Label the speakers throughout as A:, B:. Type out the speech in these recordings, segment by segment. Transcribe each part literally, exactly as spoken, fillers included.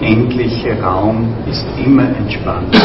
A: unendliche Raum ist immer entspannt.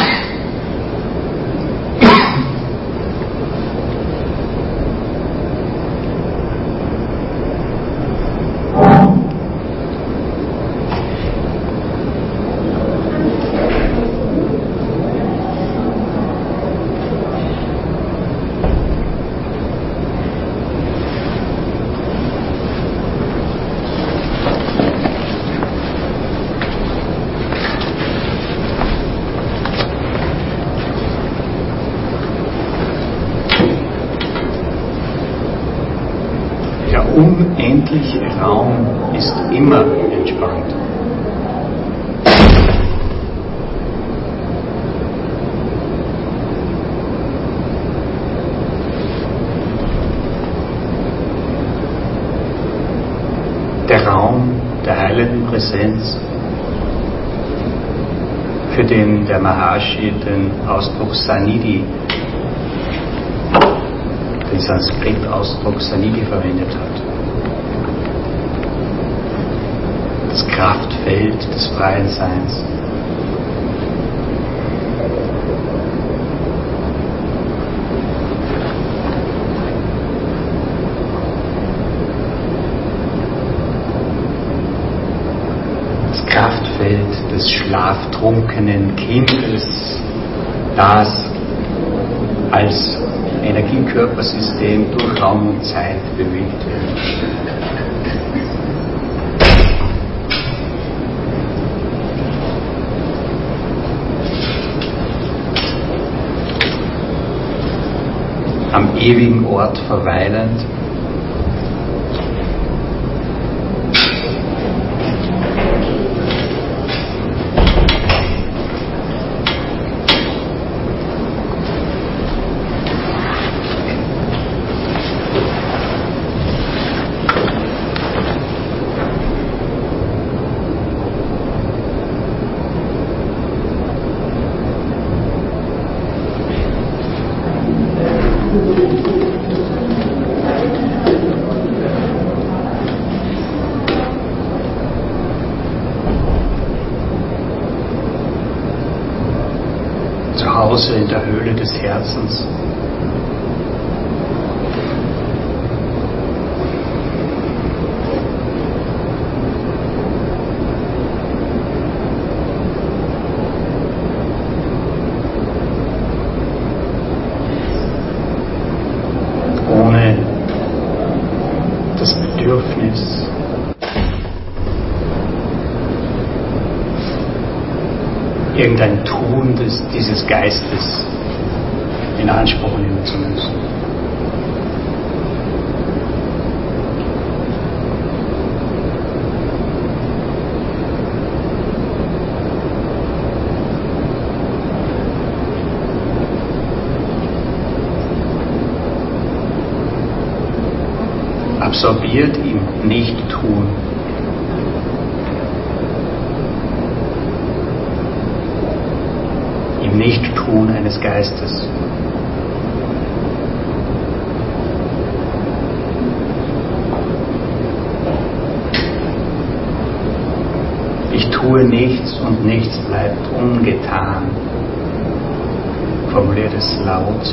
A: Der unendliche Raum ist immer entspannt. Der Raum der heiligen Präsenz, für den der Maharishi den Ausdruck Sanidhi, den Sanskrit-Ausdruck Sanidhi verwendet hat. Das Kraftfeld des freien Seins. Das Kraftfeld des schlaftrunkenen Kindes, das als Energiekörpersystem durch Raum und Zeit bewegt wird. Am ewigen Ort verweilend, zu Hause in der Höhle des Herzens. Ohne das Bedürfnis, irgendein Tun des, dieses Geistes in Anspruch nehmen zu müssen. Absorbiert im Nicht-Tun. Im Nicht-Tun eines Geistes. Ich tue nichts und nichts bleibt ungetan, formuliert es Lao Tse.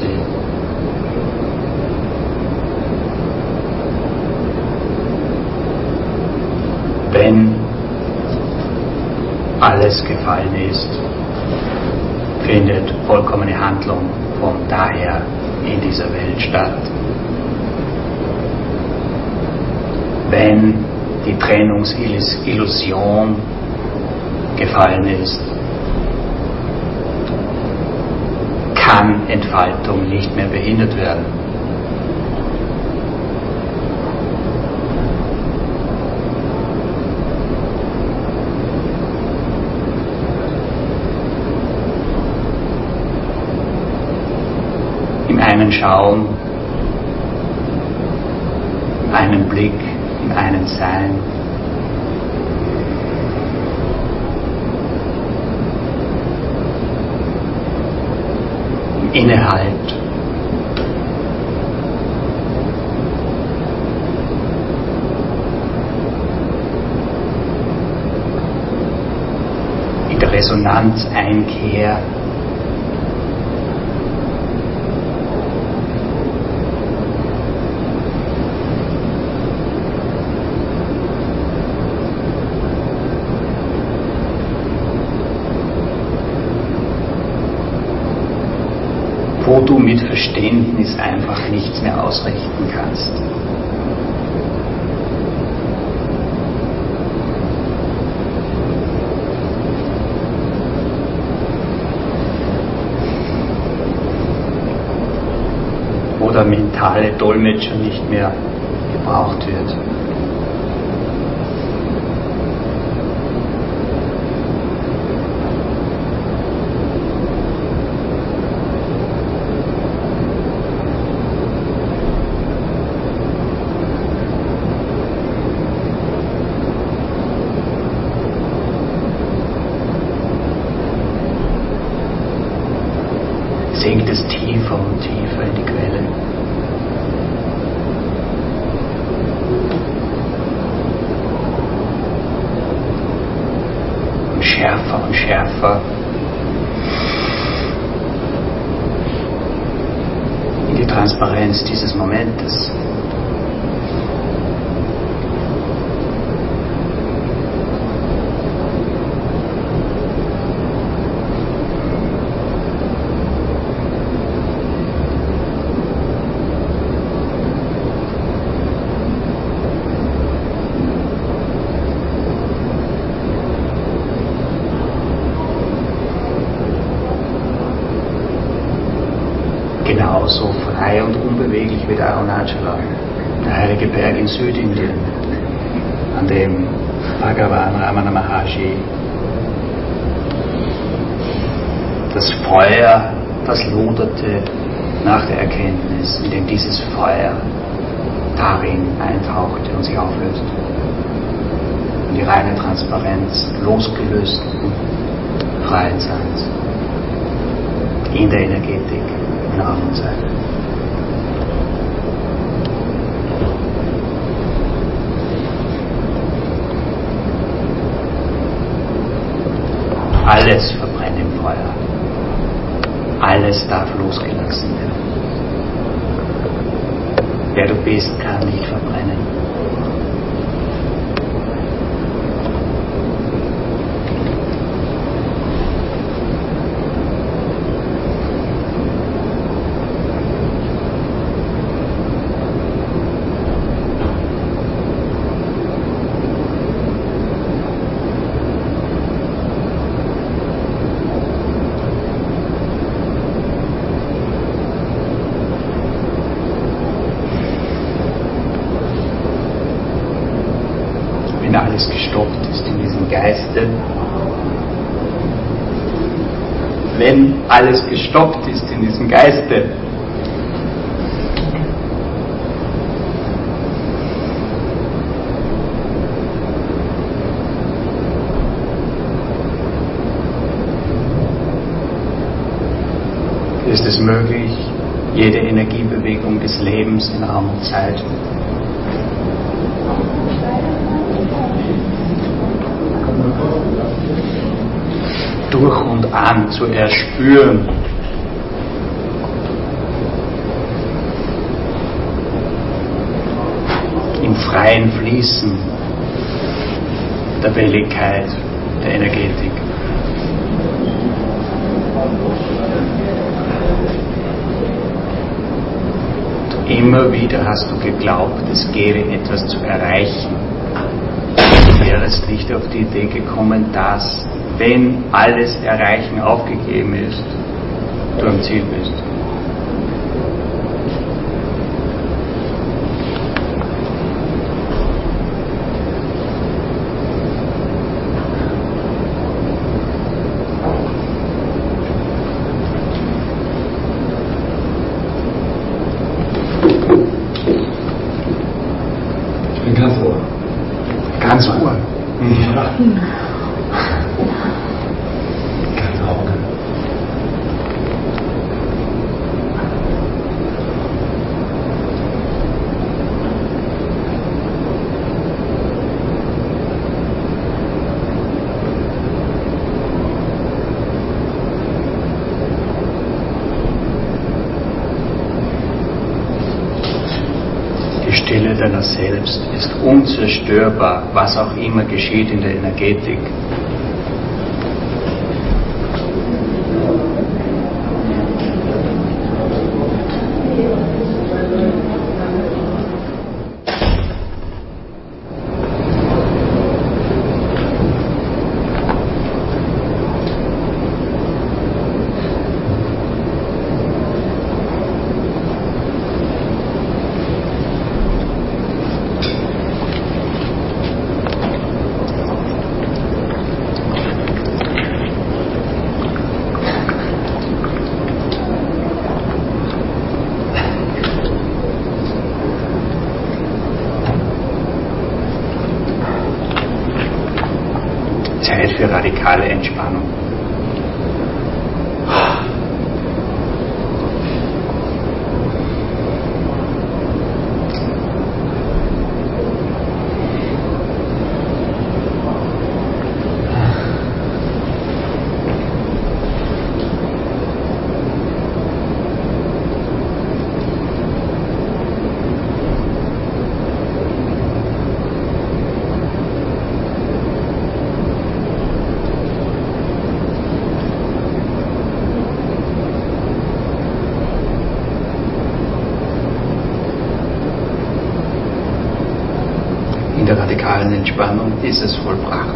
A: Wenn alles gefallen ist, findet vollkommene Handlung von daher in dieser Welt statt. Wenn die Trennungsillusion gefallen ist, kann Entfaltung nicht mehr behindert werden. In einen Schauen, in einen Blick, in einen Sein. Im Innehalt. Resonanzeinkehr. Wo du mit Verständnis einfach nichts mehr ausrichten kannst. Wo der mentale Dolmetscher nicht mehr gebraucht wird. Sinkt es tiefer und tiefer in die Quelle. Und schärfer und schärfer in die Transparenz dieses Momentes. Genauso frei und unbeweglich wie der Arunachala, der heilige Berg in Südindien, an dem Bhagavan Ramana Maharshi das Feuer, das loderte nach der Erkenntnis, in dem dieses Feuer darin eintauchte und sich auflöste. In die reine Transparenz losgelösten freien Seins in der Energetik. Raum und Zeit. Alles verbrennt im Feuer. Alles darf losgelassen werden. Wer du bist, kann nicht verbrennen. Alles gestoppt ist in diesem Geiste. Wenn alles gestoppt ist in diesem Geiste, ist es möglich, jede Energiebewegung des Lebens in Raum und Zeit durch und an zu erspüren. Im freien Fließen der Welligkeit der Energetik. Und immer wieder hast du geglaubt, es gäbe etwas zu erreichen. Du wärst nicht auf die Idee gekommen, dass, wenn alles Erreichen aufgegeben ist, du am Ziel bist.
B: Ich bin ganz ohr.
A: Ganz ohr?
B: Ja.
A: Zehner selbst ist unzerstörbar, was auch immer geschieht in der Energetik. Zeit für radikale Entspannung. In der radikalen Entspannung ist es vollbracht.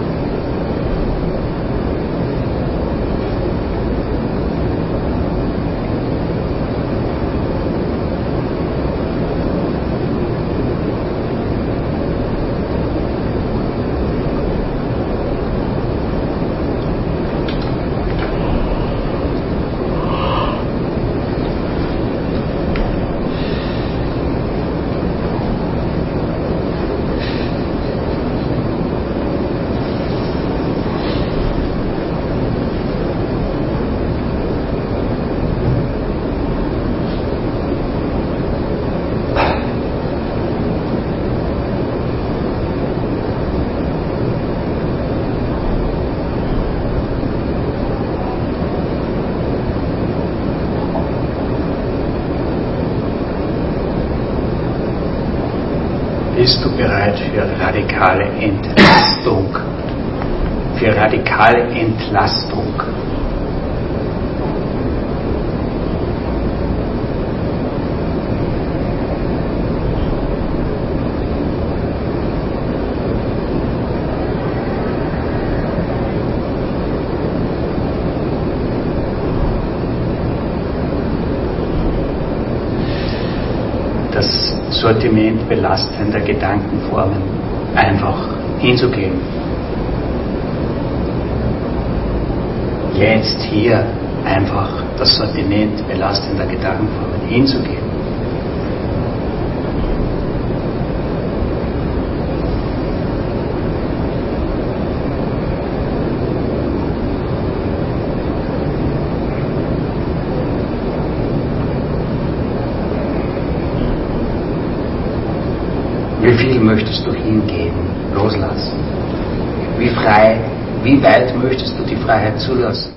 A: Bist du bereit für radikale Entlastung? Für radikale Entlastung. Das Sortiment belastender Gedankenformen einfach hinzugeben. Jetzt hier einfach das Sortiment belastender Gedankenformen hinzugeben. Wie viel möchtest du hingeben, loslassen? Wie frei, wie weit möchtest du die Freiheit zulassen?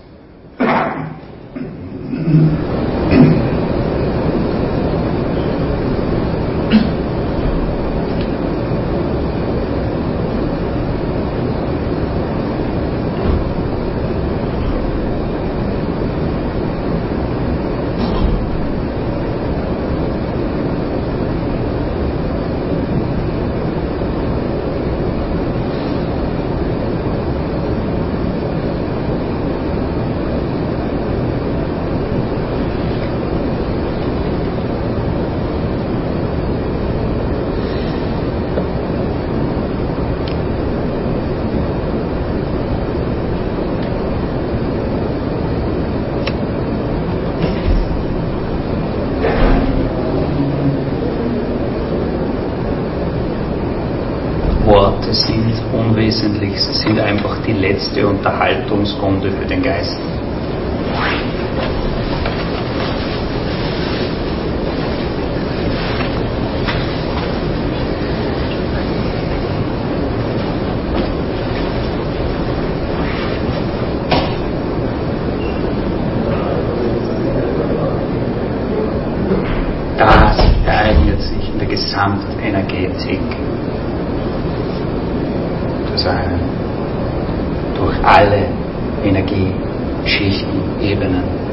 A: Worte sind unwesentlich, sie sind einfach die letzte Unterhaltungsrunde für den Geist. Das ereignet sich in der gesamten Energie. Energetik zu sein, durch alle Energieschichten, Ebenen.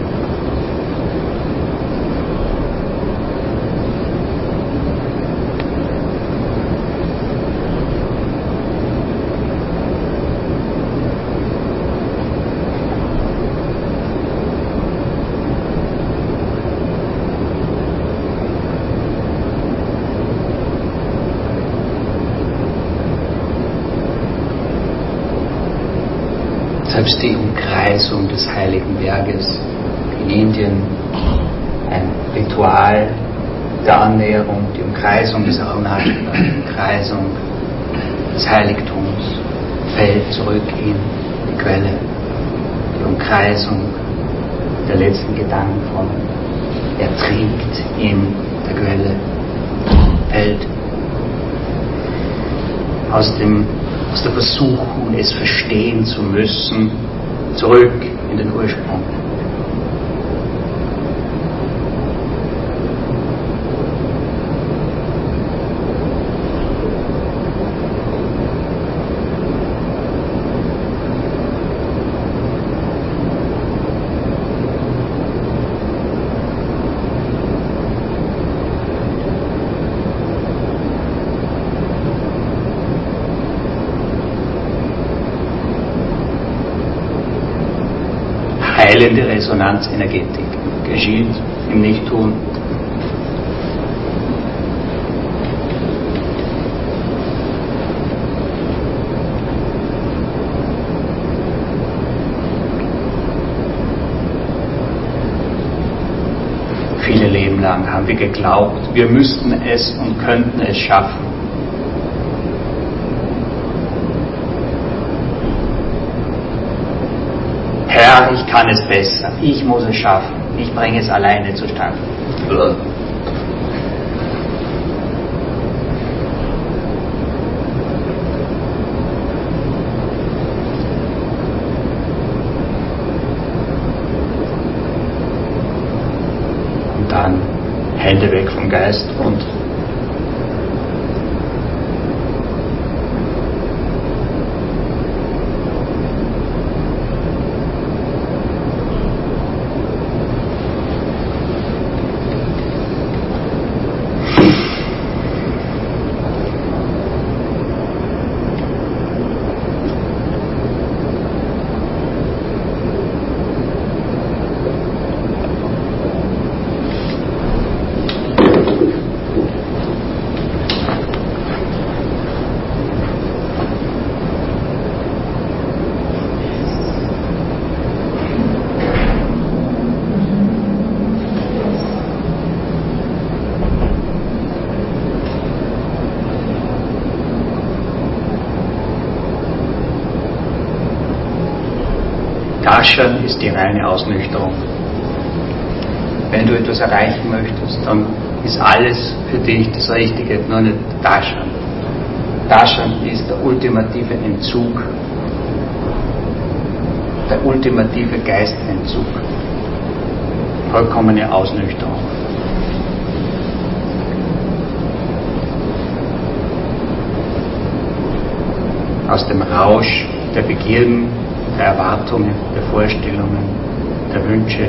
A: Selbst die Umkreisung des Heiligen Berges in Indien, ein Ritual der Annäherung, die Umkreisung des Arunachala, die Umkreisung des Heiligtums, fällt zurück in die Quelle, die Umkreisung der letzten Gedanken von ertrinkt in der Quelle, fällt aus dem aus der Versuchung, es verstehen zu müssen, zurück in den Ursprung. Heilende Resonanzenergetik geschieht im Nichttun. Viele Leben lang haben wir geglaubt, wir müssten es und könnten es schaffen. Herr, ich kann es besser, ich muss es schaffen, ich bringe es alleine zustande. Und dann Hände weg vom Geist und Darshan ist die reine Ausnüchterung. Wenn du etwas erreichen möchtest, dann ist alles für dich das Richtige, nur nicht Darshan. Darshan ist der ultimative Entzug, der ultimative Geistentzug, vollkommene Ausnüchterung. Aus dem Rausch der Begierden, der Erwartungen, der Vorstellungen, der Wünsche,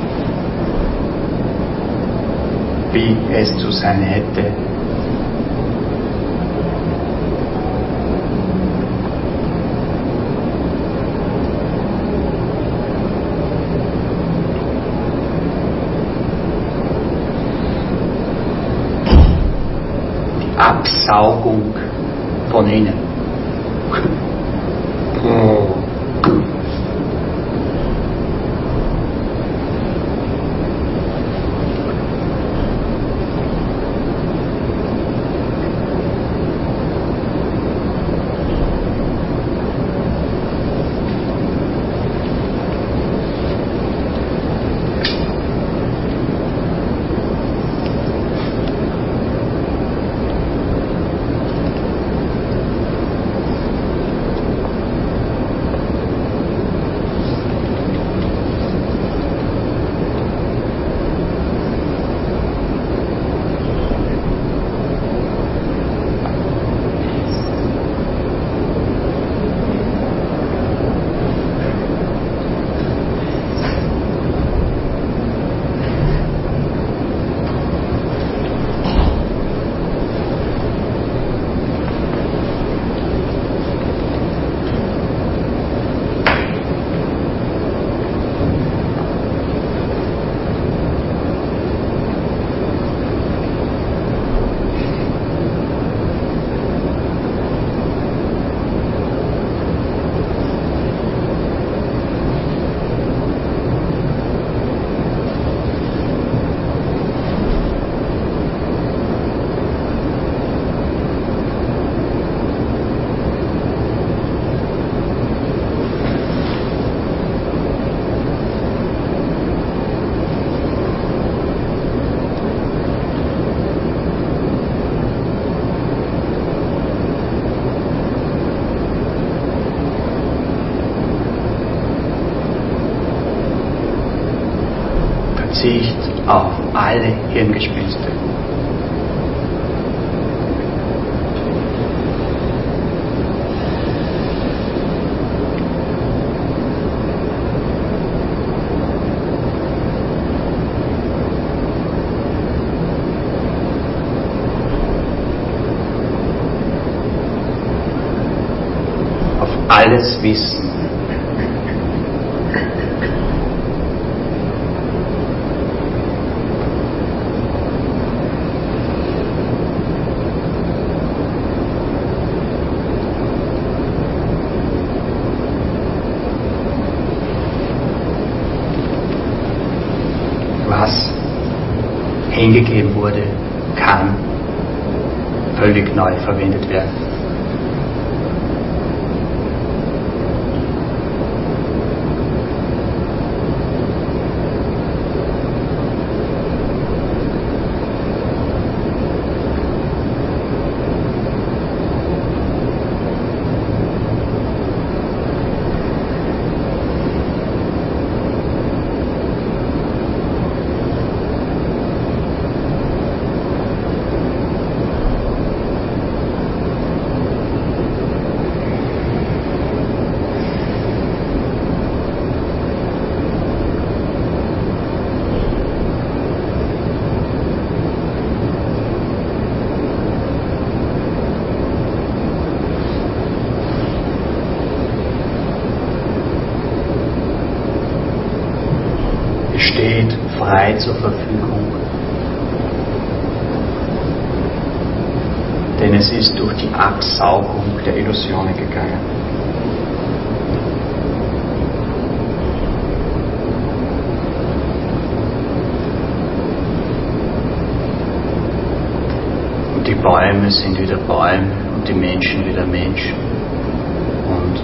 A: wie es zu sein hätte. Die Absaugung von innen. Oh. Verzicht auf alle Hirngespinste. Auf alles Wissen. Was hingegeben wurde, kann völlig neu verwendet werden. Steht frei zur Verfügung, denn es ist durch die Absaugung der Illusionen gegangen. Und die Bäume sind wieder Bäume und die Menschen wieder Menschen. Und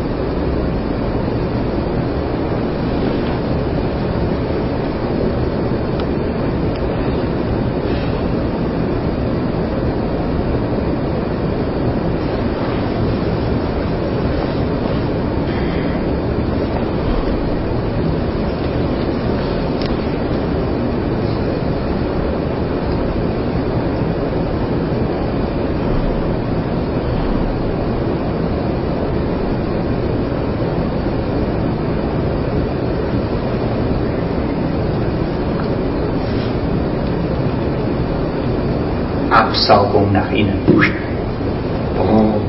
A: Absaugung nach innen.
B: Oh.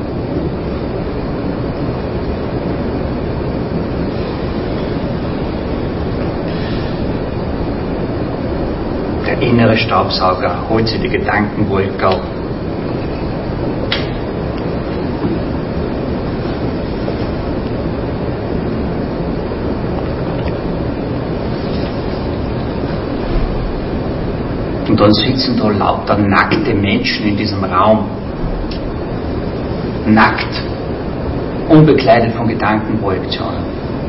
A: Der innere Staubsauger holt sich die Gedankenwolke auf. Und dann sitzen da lauter nackte Menschen in diesem Raum. Nackt. Unbekleidet von Gedankenprojektionen.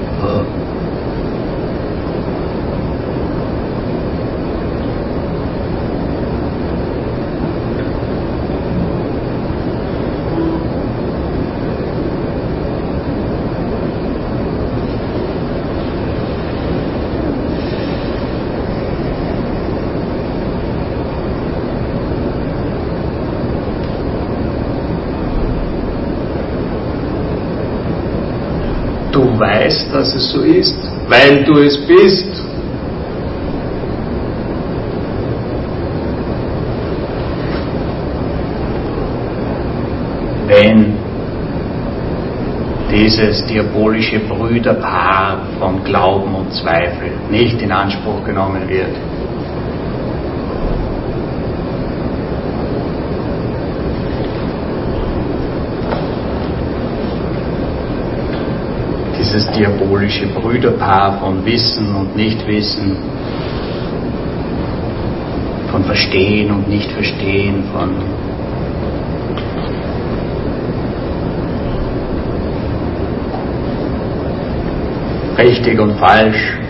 A: Du weißt, dass es so ist, weil du es bist. Wenn dieses diabolische Brüderpaar von Glauben und Zweifel nicht in Anspruch genommen wird, dieses diabolische Brüderpaar von Wissen und Nichtwissen, von Verstehen und Nichtverstehen, von richtig und falsch,